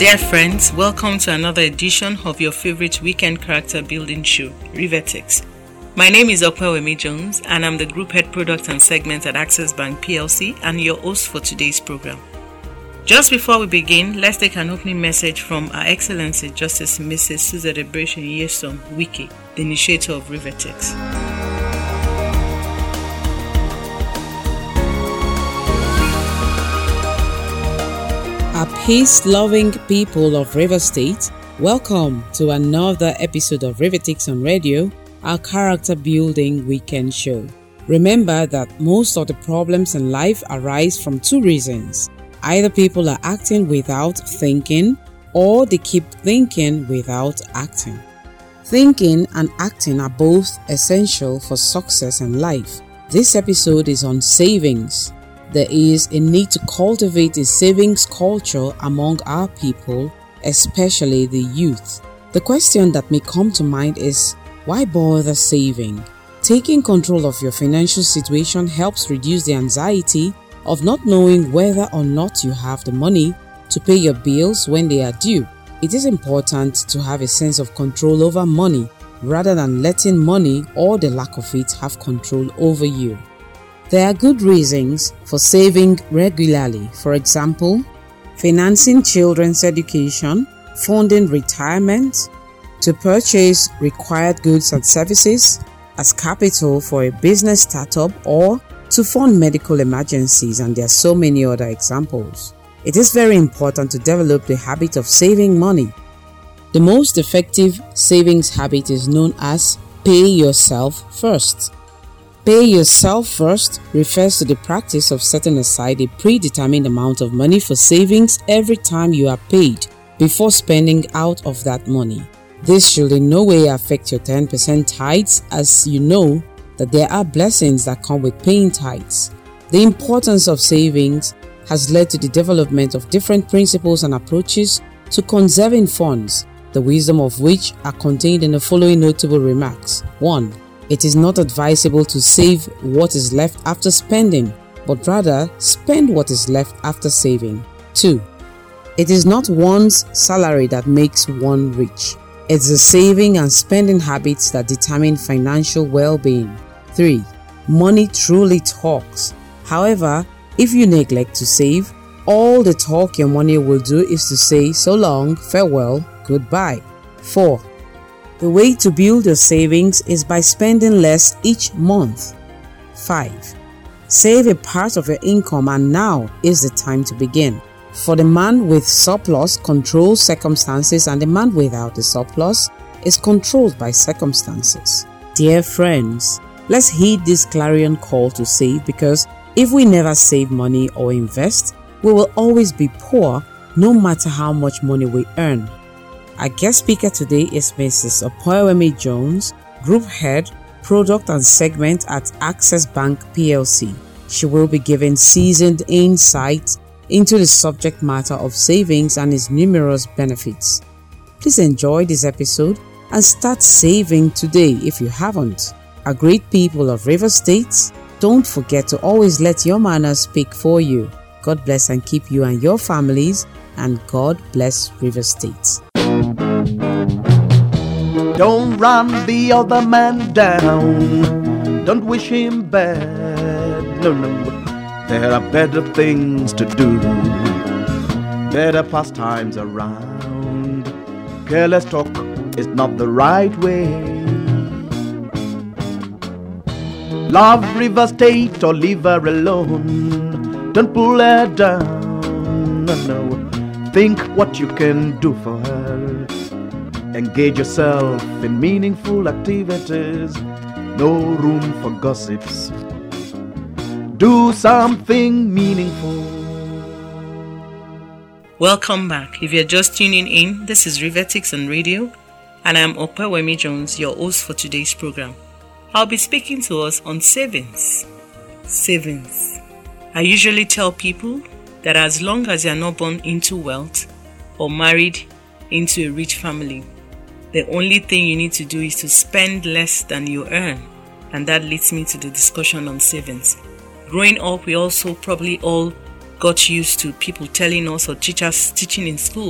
Dear friends, welcome to another edition of your favorite weekend character building show, Rivertex. My name is Opewemi Jones and I'm the Group Head Product and Segment at Access Bank PLC and your host for today's program. Just before we begin, let's take an opening message from Her Excellency Justice Mrs. Suzette Ebreche Nyesom Wike, the initiator of Rivertex. Our peace-loving people of River State, welcome to another episode of Rivertex on Radio, our character-building weekend show. Remember that most of the problems in life arise from two reasons. Either people are acting without thinking, or they keep thinking without acting. Thinking and acting are both essential for success in life. This episode is on savings. There is a need to cultivate a savings culture among our people, especially the youth. The question that may come to mind is, why bother saving? Taking control of your financial situation helps reduce the anxiety of not knowing whether or not you have the money to pay your bills when they are due. It is important to have a sense of control over money rather than letting money or the lack of it have control over you. There are good reasons for saving regularly. For example, financing children's education, funding retirement, to purchase required goods and services as capital for a business startup, or to fund medical emergencies, and there are so many other examples. It is very important to develop the habit of saving money. The most effective savings habit is known as pay yourself first. Pay yourself first refers to the practice of setting aside a predetermined amount of money for savings every time you are paid before spending out of that money. This should in no way affect your 10% tithes, as you know that there are blessings that come with paying tithes. The importance of savings has led to the development of different principles and approaches to conserving funds, the wisdom of which are contained in the following notable remarks. 1. It is not advisable to save what is left after spending, but rather spend what is left after saving. 2. It is not one's salary that makes one rich. It's the saving and spending habits that determine financial well-being. 3. Money truly talks. However, if you neglect to save, all the talk your money will do is to say so long, farewell, goodbye. 4. The way to build your savings is by spending less each month. 5. Save a part of your income, and now is the time to begin. For the man with surplus controls circumstances, and the man without the surplus is controlled by circumstances. Dear friends, let's heed this clarion call to save, because if we never save money or invest, we will always be poor no matter how much money we earn. Our guest speaker today is Mrs. Opewemi Jones, Group Head, Product and Segment at Access Bank PLC. She will be giving seasoned insight into the subject matter of savings and its numerous benefits. Please enjoy this episode and start saving today if you haven't. Our great people of River State, don't forget to always let your manners speak for you. God bless and keep you and your families, and God bless River State. Don't run the other man down. Don't wish him bad. No. There are better things to do. Better pastimes around. Careless talk is not the right way. Love River State or leave her alone. Don't pull her down. No. Think what you can do for her. Engage yourself in meaningful activities. No room for gossips. Do something meaningful. Welcome back. If you're just tuning in, this is Rivertex on Radio, and I'm Opewemi Jones, your host for today's program. I'll be speaking to us on savings. Savings. I usually tell people that as long as you're not born into wealth or married into a rich family, the only thing you need to do is to spend less than you earn. And that leads me to the discussion on savings. Growing up, we also probably all got used to people telling us, or teachers teaching in school,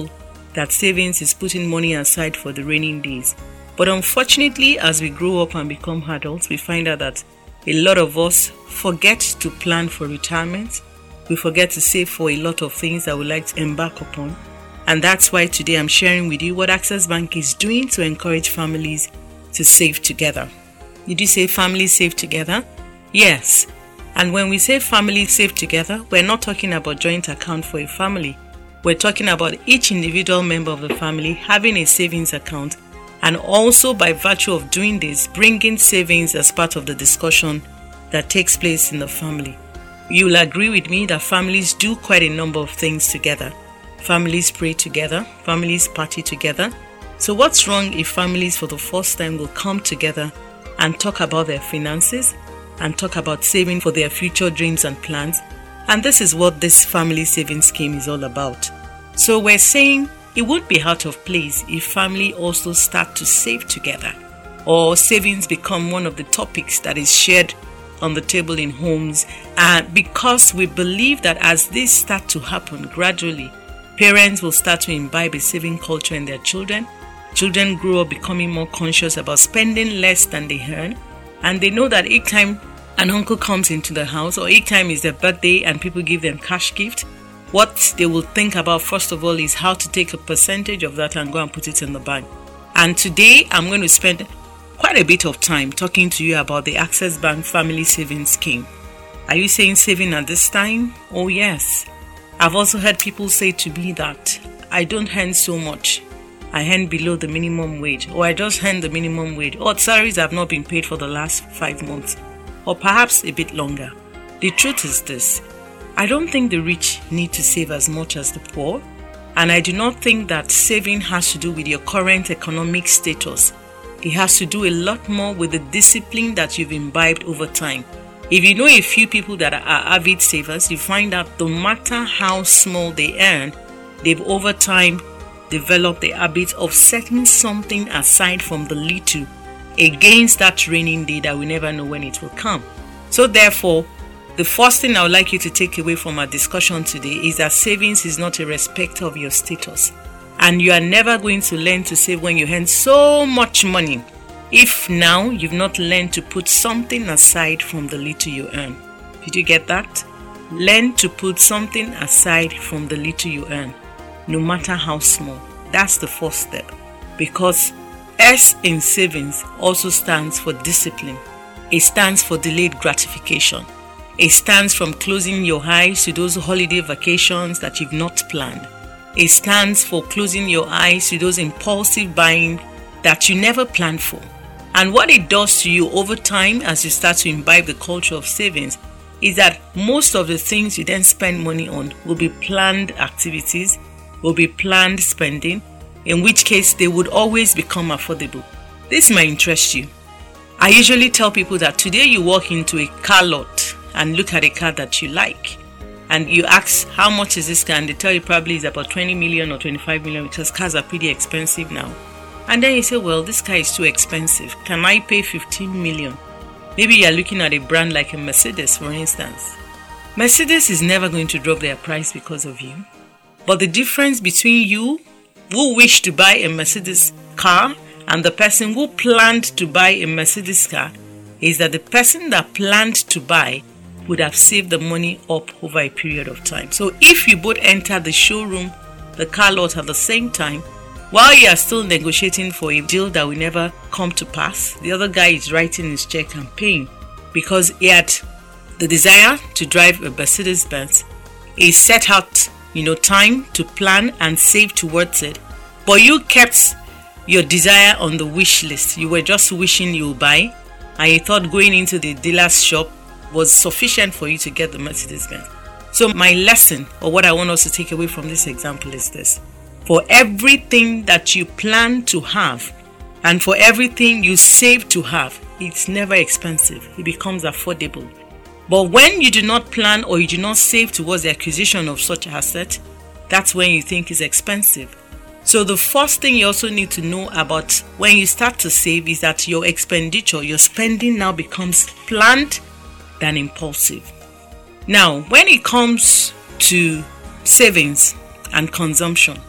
that savings is putting money aside for the rainy days. But unfortunately, as we grow up and become adults, we find out that a lot of us forget to plan for retirement. We forget to save for a lot of things that we like to embark upon. And that's why today I'm sharing with you what Access Bank is doing to encourage families to save together. Did you say families save together? Yes. And when we say families save together, we're not talking about joint account for a family. We're talking about each individual member of the family having a savings account, and also by virtue of doing this, bringing savings as part of the discussion that takes place in the family. You'll agree with me that families do quite a number of things together. Families pray together, families party together. So what's wrong if families for the first time will come together and talk about their finances and talk about saving for their future dreams and plans? And this is what this family savings scheme is all about. So we're saying it would be out of place if family also start to save together, or savings become one of the topics that is shared on the table in homes. And because we believe that as this start to happen gradually, parents will start to imbibe a saving culture in their children. Children grow up becoming more conscious about spending less than they earn, and they know that each time an uncle comes into the house, or each time is their birthday and people give them cash gift, what they will think about first of all is how to take a percentage of that and go and put it in the bank. And today I'm going to spend quite a bit of time talking to you about the Access Bank Family Savings Scheme. Are you saying saving at this time? Oh yes. I've also heard people say to me that I don't earn so much. I earn below the minimum wage, or I just earn the minimum wage, or salaries have not been paid for the last 5 months, or perhaps a bit longer. The truth is this: I don't think the rich need to save as much as the poor, and I do not think that saving has to do with your current economic status. It has to do a lot more with the discipline that you've imbibed over time. If you know a few people that are avid savers, you find out no matter how small they earn, they've over time developed the habit of setting something aside from the little against that raining day that we never know when it will come. So therefore, the first thing I would like you to take away from our discussion today is that savings is not a respect of your status. And you are never going to learn to save when you earn so much money if now you've not learned to put something aside from the little you earn. Did you get that? Learn to put something aside from the little you earn, no matter how small. That's the first step. Because S in savings also stands for discipline. It stands for delayed gratification. It stands from closing your eyes to those holiday vacations that you've not planned. It stands for closing your eyes to those impulsive buying that you never planned for. And what it does to you over time as you start to imbibe the culture of savings is that most of the things you then spend money on will be planned activities, will be planned spending, in which case they would always become affordable. This might interest you. I usually tell people that today you walk into a car lot and look at a car that you like, and you ask how much is this car, and they tell you probably it's about 20 million or 25 million because cars are pretty expensive now. And then you say, well, this car is too expensive. Can I pay 15 million? Maybe you're looking at a brand like a Mercedes, for instance. Mercedes is never going to drop their price because of you. But the difference between you who wish to buy a Mercedes car and the person who planned to buy a Mercedes car is that the person that planned to buy would have saved the money up over a period of time. So if you both enter the showroom, the car lot at the same time, while you are still negotiating for a deal that will never come to pass, the other guy is writing his check and paying because he had the desire to drive a Mercedes-Benz. He set out, time to plan and save towards it. But you kept your desire on the wish list. You were just wishing you would buy, and you thought going into the dealer's shop was sufficient for you to get the Mercedes-Benz. So my lesson, or what I want us to take away from this example, is this: for everything that you plan to have and for everything you save to have, it's never expensive. It becomes affordable. But when you do not plan or you do not save towards the acquisition of such asset, that's when you think it's expensive. So the first thing you also need to know about when you start to save is that your expenditure, your spending now becomes planned than impulsive. Now, when it comes to savings and consumption,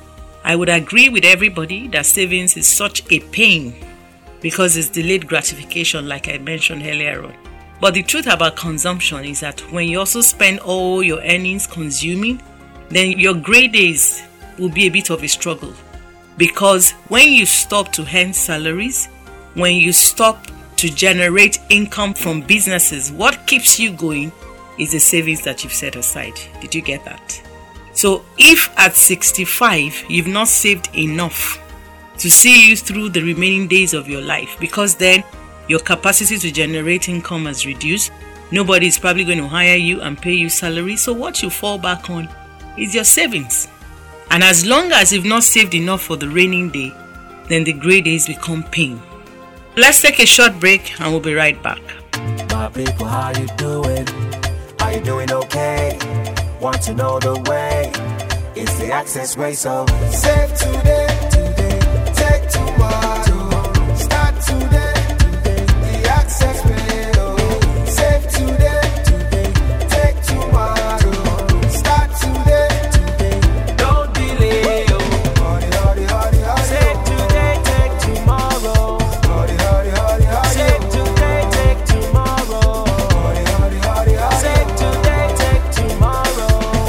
I would agree with everybody that savings is such a pain because it's delayed gratification, like I mentioned earlier on. But the truth about consumption is that when you also spend all your earnings consuming, then your gray days will be a bit of a struggle. Because when you stop to earn salaries, when you stop to generate income from businesses, what keeps you going is the savings that you've set aside. Did you get that? So if at 65 you've not saved enough to see you through the remaining days of your life, because then your capacity to generate income has reduced, nobody is probably going to hire you and pay you salary. So what you fall back on is your savings. And as long as you've not saved enough for the raining day, then the grey days become pain. Let's take a short break and we'll be right back. My people, how you doing? Are you doing okay? Want to know the way? It's the Access way, so save today, take tomorrow, start today, the Access way, oh. Save today, take tomorrow, start today, don't delay, oh. Save today, take tomorrow, save today, take tomorrow, save today, take tomorrow.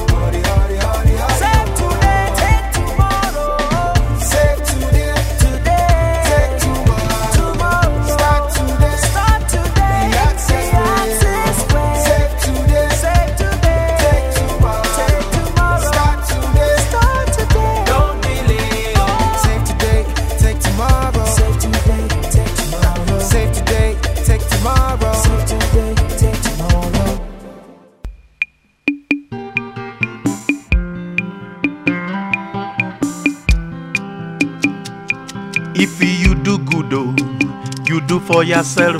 If you do good, oh, you do for yourself.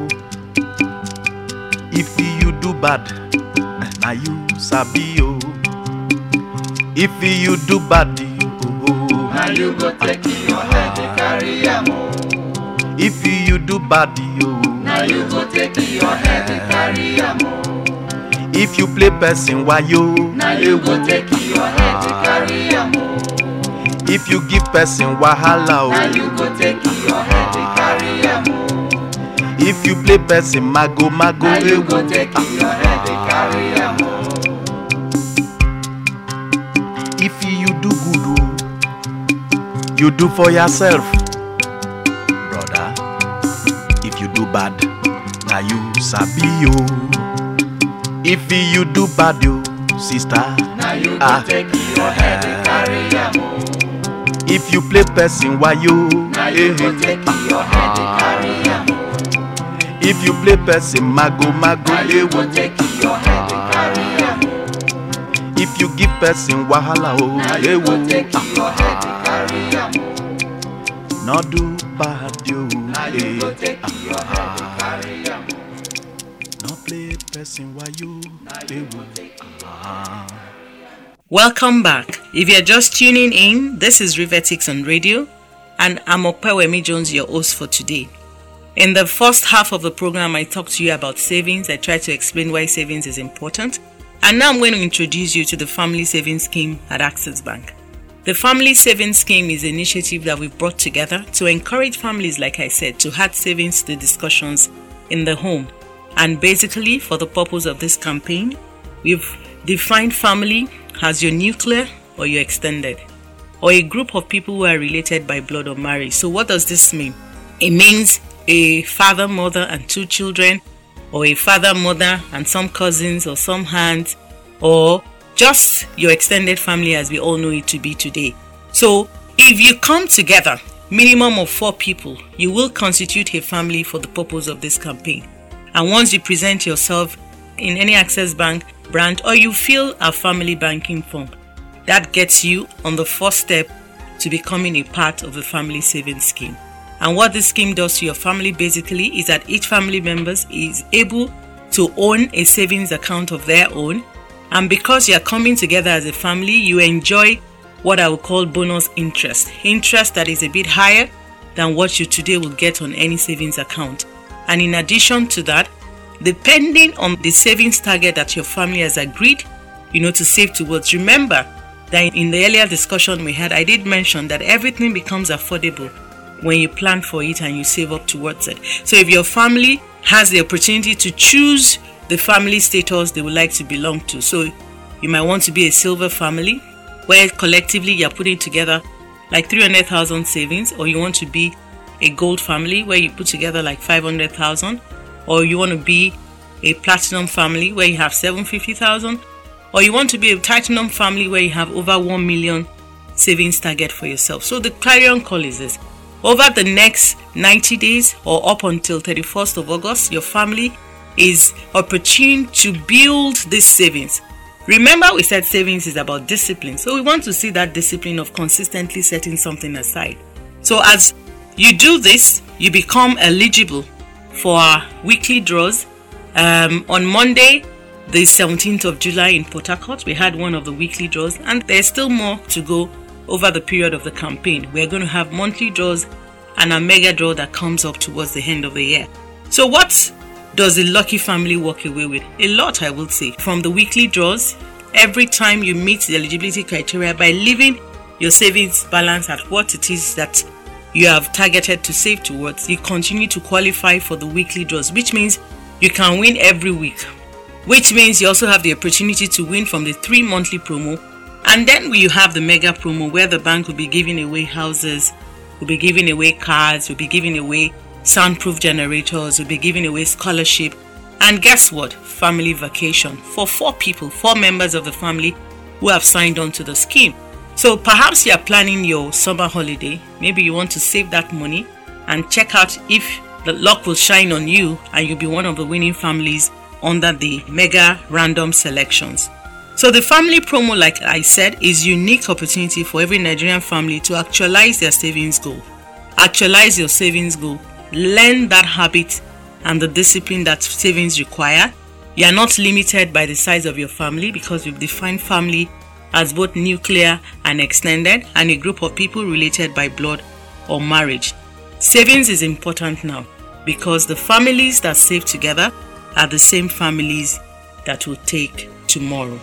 If you do bad, now you sabi, oh. If you do bad, oh, now you go take your head and carry am. If you do bad, oh, now you go take your head and carry am. If you play person while you, now you go take your head and carry am. If you give person wahala, oh, now you go take your head and carry am. If you play person mago, now you go take your head and carry am. If you do good, oh, you do for yourself, brother. If you do bad, now you sabi, oh. If you do bad, oh, sister, now you go take your head and carry am. If you play person while you, now you go take your head and carry am. If you play person mago, now you go take your head and carry am. If you give person wahala, oh, now you go take your head and carry am. No do bad, you. Now you go take your head and carry am. No play person while you, now you go take your Welcome back. If you're just tuning in, this is Rivetics on Radio, and I'm Opewemi Jones, your host for today. In the first half of the program, I talked to you about savings. I tried to explain why savings is important. And now I'm going to introduce you to the Family Savings Scheme at Access Bank. The Family Savings Scheme is an initiative that we've brought together to encourage families, like I said, to add savings to the discussions in the home. And basically, for the purpose of this campaign, we've defined family as your nuclear or your extended, or a group of people who are related by blood or marriage. So what does this mean? It means a father, mother, and 2 children, or a father, mother, and some cousins or some aunts, or just your extended family as we all know it to be today. So if you come together, minimum of 4 people, you will constitute a family for the purpose of this campaign. And once you present yourself in any Access Bank branch, or you fill a family banking form, that gets you on the first step to becoming a part of the family savings scheme. And what this scheme does to your family basically is that each family member is able to own a savings account of their own. And because you are coming together as a family, you enjoy what I would call bonus interest that is a bit higher than what you today will get on any savings account. And in addition to that, depending on the savings target that your family has agreed, to save towards. Remember, that in the earlier discussion we had, I did mention that everything becomes affordable when you plan for it and you save up towards it. So if your family has the opportunity to choose the family status they would like to belong to, so you might want to be a silver family where collectively you're putting together like 300,000 savings, or you want to be a gold family where you put together like 500,000, or you want to be a platinum family where you have 750,000, or you want to be a platinum family where you have over 1 million savings target for yourself. So the clarion call is this: over the next 90 days or up until 31st of August, your family is opportune to build this savings. Remember, we said savings is about discipline. So we want to see that discipline of consistently setting something aside. So as you do this, you become eligible for our weekly draws. On Monday, the 17th of July in Port Harcourt, we had one of the weekly draws, and there's still more to go over the period of the campaign. We're going to have monthly draws and a mega draw that comes up towards the end of the year. So what does the lucky family walk away with? A lot, I will say. From the weekly draws, every time you meet the eligibility criteria by leaving your savings balance at what it is that you have targeted to save towards, you continue to qualify for the weekly draws, which means you can win every week, which means you also have the opportunity to win from the 3 monthly promo. And then you have the mega promo where the bank will be giving away houses, will be giving away cars, will be giving away soundproof generators, will be giving away scholarship, and guess what? Family vacation for 4 people, 4 members of the family who have signed on to the scheme. So perhaps you are planning your summer holiday. Maybe you want to save that money and check out if the luck will shine on you and you'll be one of the winning families under the mega random selections. So the family promo, like I said, is a unique opportunity for every Nigerian family to actualize their savings goal. Actualize your savings goal. Learn that habit and the discipline that savings require. You are not limited by the size of your family, because we've defined family as both nuclear and extended, and a group of people related by blood or marriage. Savings is important now because the families that save together are the same families that will take tomorrow.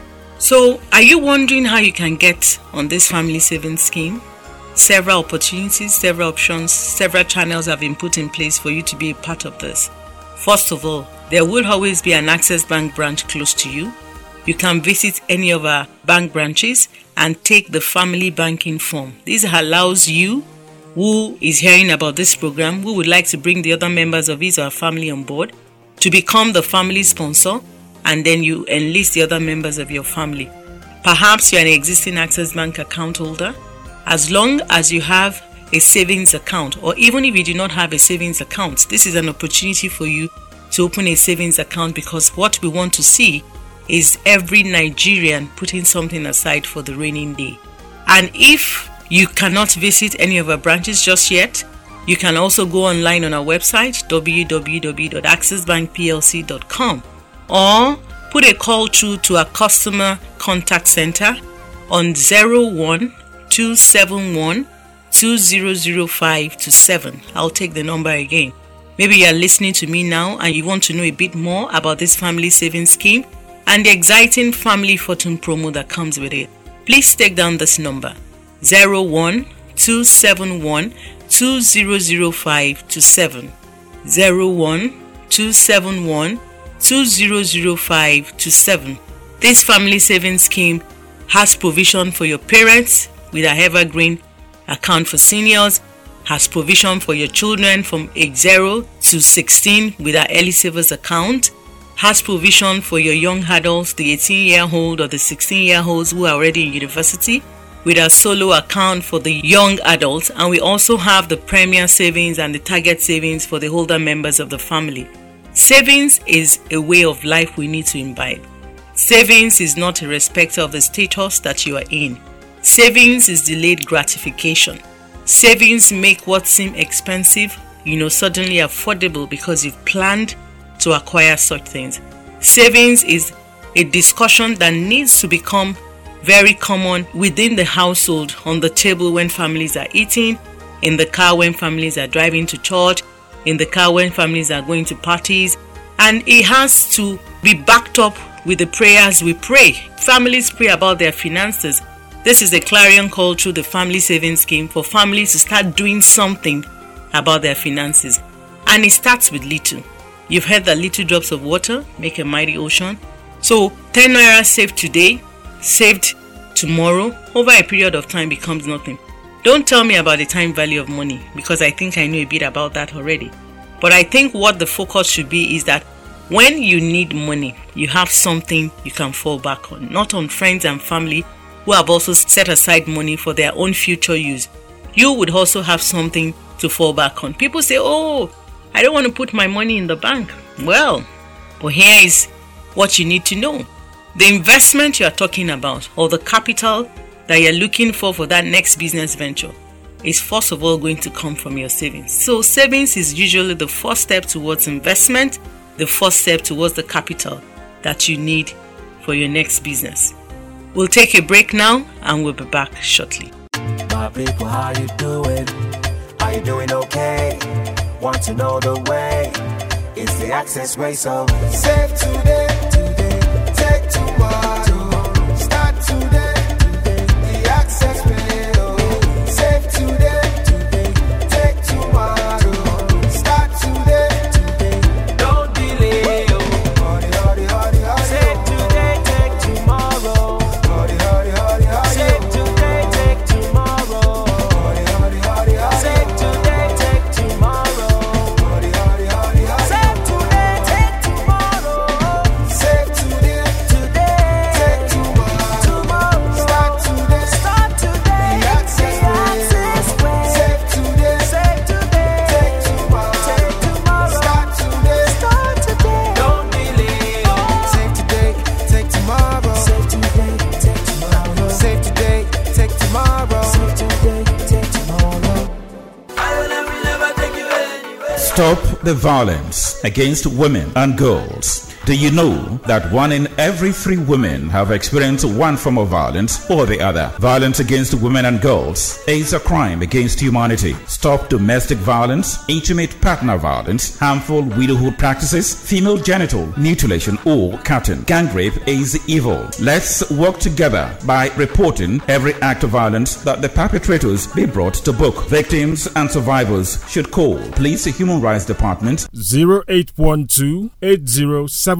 So are you wondering how you can get on this family savings scheme? Several opportunities, several options, several channels have been put in place for you to be a part of this. First of all, there will always be an Access Bank branch close to you. You can visit any of our bank branches and take the family banking form. This allows you, who is hearing about this program, who would like to bring the other members of his or her family on board, to become the family sponsor, and then you enlist the other members of your family. Perhaps you're an existing Access Bank account holder. As long as you have a savings account, or even if you do not have a savings account, this is an opportunity for you to open a savings account, because what we want to see is every Nigerian putting something aside for the rainy day. And if you cannot visit any of our branches just yet, you can also go online on our website www.accessbankplc.com, or put a call through to our customer contact center on 01-271-2005-7. I'll take the number again. Maybe you are listening to me now and you want to know a bit more about this family savings scheme and the exciting family fortune promo that comes with it. Please take down this number: 01-271-2005-7. 01-271-2005-7. This family savings scheme has provision for your parents with our evergreen account for seniors, has provision for your children from age 0 to 16 with our early savers account, has provision for your young adults, the 18-year-old or the 16-year-olds who are already in university, with our solo account for the young adults, and we also have the premier savings and the target savings for the older members of the family. Savings is a way of life we need to imbibe. Savings is not a respecter of the status that you are in. Savings is delayed gratification. Savings make what seems expensive, suddenly affordable because you've planned to acquire such things. Savings is a discussion that needs to become very common within the household, on the table when families are eating, in the car when families are driving to church, in the car when families are going to parties, and it has to be backed up with the prayers we pray. Families pray about their finances, This is a clarion call through the family savings scheme for families to start doing something about their finances. And it starts with little. You've heard that little drops of water make a mighty ocean. So 10 naira saved today, saved tomorrow, over a period of time becomes nothing. Don't tell me about the time value of money, because I think I know a bit about that already. But I think what the focus should be is that when you need money, you have something you can fall back on, not on friends and family who have also set aside money for their own future use. You would also have something to fall back on. People say, oh, I don't want to put my money in the bank. Well, but here is what you need to know. The investment you are talking about, or the capital that you're looking for that next business venture, is first of all going to come from your savings. So savings is usually the first step towards investment, the first step towards the capital that you need for your next business. We'll take a break now and we'll be back shortly. My people, how you doing? Are you doing okay? Want to know the way? It's the Access way, so save today, take tomorrow, start today, the Access way, oh. Save today, take tomorrow, start today, don't delay, oh. Save today, take tomorrow, save today, take tomorrow, save today, take tomorrow. Stop the violence against women and girls. Do you know that 1 in every 3 women have experienced one form of violence or the other? Violence against women and girls is a crime against humanity. Stop domestic violence, intimate partner violence, harmful widowhood practices, female genital mutilation or cutting. Gang rape is evil. Let's work together by reporting every act of violence that the perpetrators be brought to book. Victims and survivors should call Police Human Rights Department 0812 8075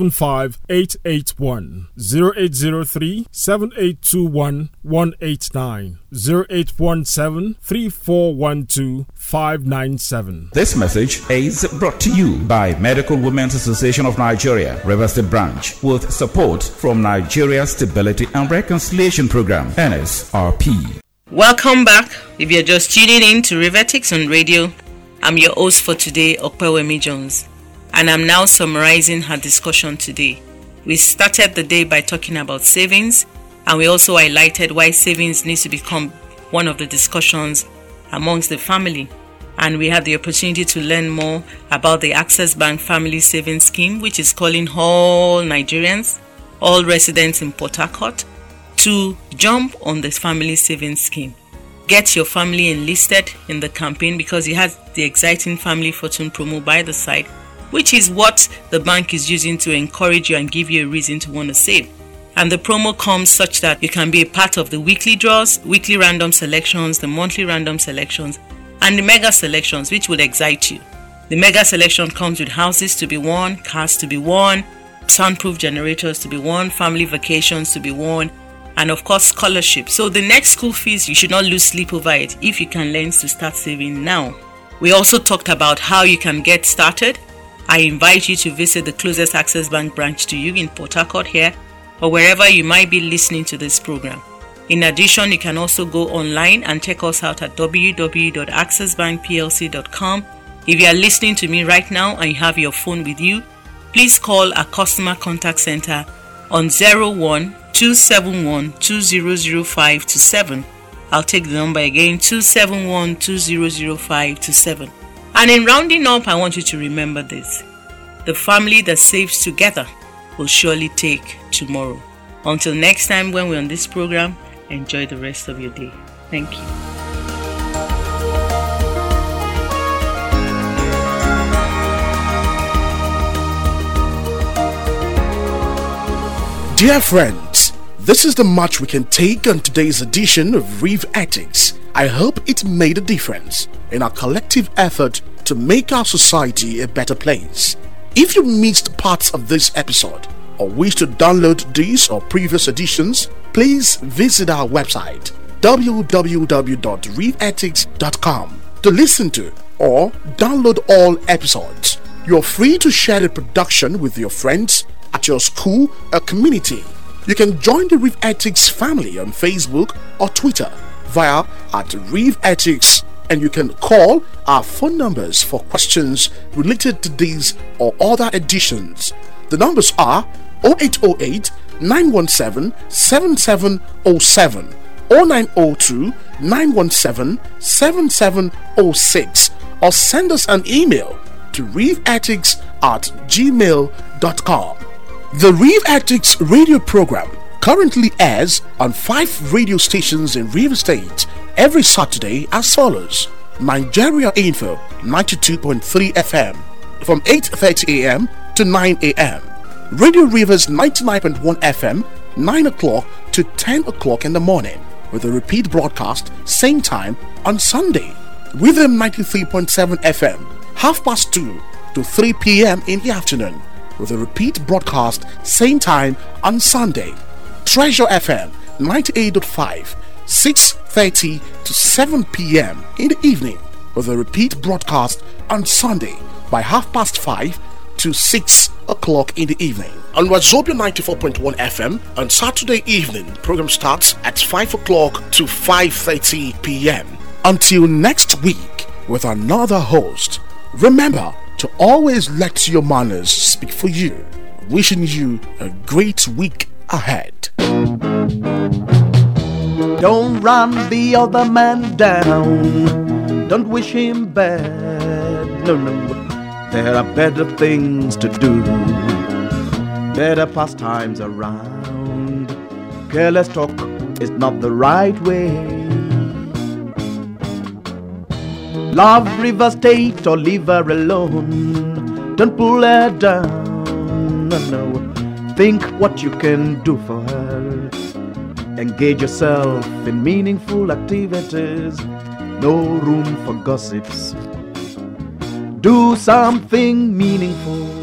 881 0803 7821 189 0817 3412 597. This message is brought to you by Medical Women's Association of Nigeria, Rivers State Branch, with support from Nigeria Stability and Reconciliation Program, NSRP. Welcome back. If you're just tuning in to Rivetics on Radio, I'm your host for today, Opewemi Jones, and I'm now summarizing her discussion today. We started the day by talking about savings, and we also highlighted why savings needs to become one of the discussions amongst the family. And we had the opportunity to learn more about the Access Bank Family Savings Scheme, which is calling all Nigerians, all residents in Port Harcourt, to jump on this family savings scheme. Get your family enlisted in the campaign because it has the exciting Family Fortune promo by the side, which is what the bank is using to encourage you and give you a reason to want to save. And the promo comes such that you can be a part of the weekly draws, weekly random selections, the monthly random selections, and the mega selections, which will excite you. The mega selection comes with houses to be won, cars to be won, soundproof generators to be won, family vacations to be won, and of course scholarships. So the next school fees, you should not lose sleep over it if you can learn to start saving now. We also talked about how you can get started. I invite you to visit the closest Access Bank branch to you in Port Harcourt here, or wherever you might be listening to this program. In addition, you can also go online and check us out at www.accessbankplc.com. If you are listening to me right now and you have your phone with you, please call our customer contact center on 01-271-2005-7. I'll take the number again, 271-2005-7. And in rounding up, I want you to remember this. The family that saves together will surely take tomorrow. Until next time when we're on this program, enjoy the rest of your day. Thank you. Dear friends, This is the much we can take on today's edition of Rev Ethics. I hope it made a difference in our collective effort to make our society a better place. If you missed parts of this episode or wish to download these or previous editions, please visit our website www.revethics.com to listen to or download all episodes. You're free to share the production with your friends at your school or community. You can join the Rev Ethics family on Facebook or Twitter via @Rev Ethics, and you can call our phone numbers for questions related to these or other editions. The numbers are 0808 917 7707, 0902 917 7706, or send us an email to revethics@gmail.com. The Rev Ethics radio program currently airs on 5 radio stations in River State every Saturday as follows: Nigeria Info 92.3 FM from 8:30 a.m. to 9 a.m. Radio Rivers 99.1 FM 9 o'clock to 10 o'clock in the morning, with a repeat broadcast same time on Sunday. Rhythm 93.7 FM 2:30 to 3 p.m. in the afternoon, with a repeat broadcast same time on Sunday. Treasure FM 98.5 6:30 to 7 p.m. in the evening, with a repeat broadcast on Sunday by 5:30 to 6 o'clock in the evening. On Wazobia 94.1 FM on Saturday evening, the program starts at 5 o'clock to 5:30 p.m. Until next week with another host, remember to always let your manners speak for you. Wishing you a great week ahead. Don't run the other man down. Don't wish him bad. No, no. There are better things to do. Better pastimes around. Careless talk is not the right way. Love River State or leave her alone. Don't pull her down. No, no. Think what you can do for her. Engage yourself in meaningful activities. No room for gossips. Do something meaningful.